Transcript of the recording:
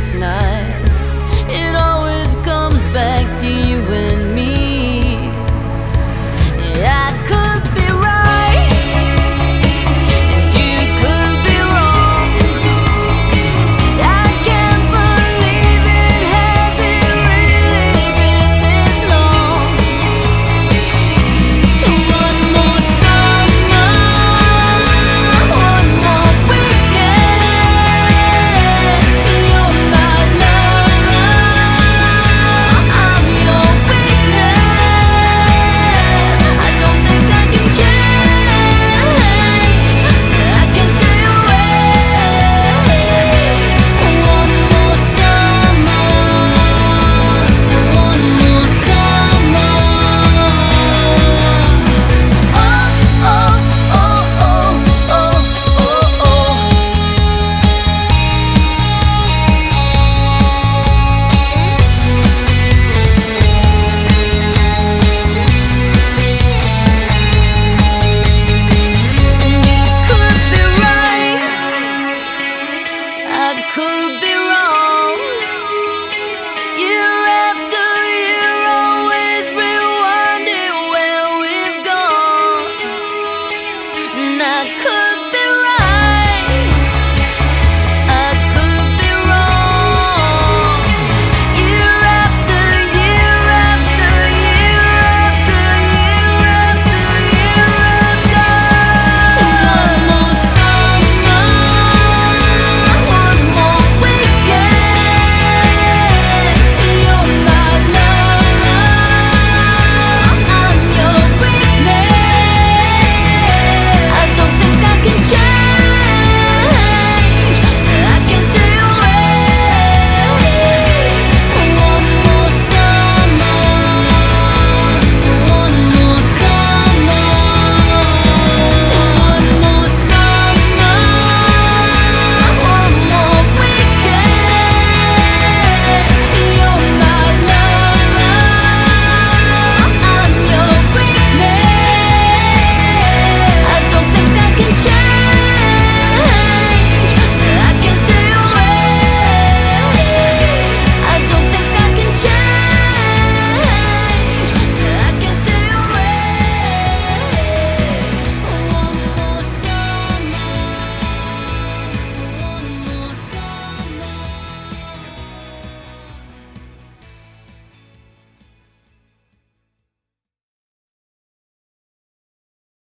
sleepless nights. It always comes back to you and me. I could be right and you could be wrong. I can't believe it hasn't really been this long. One more summer, one more weekend. You're my lover, I'm your weakness. I don't think I can change, I can stay away. One more summer, one more summer. Oh, oh, oh, oh, oh, oh, oh. And you could be right, I could be wrong.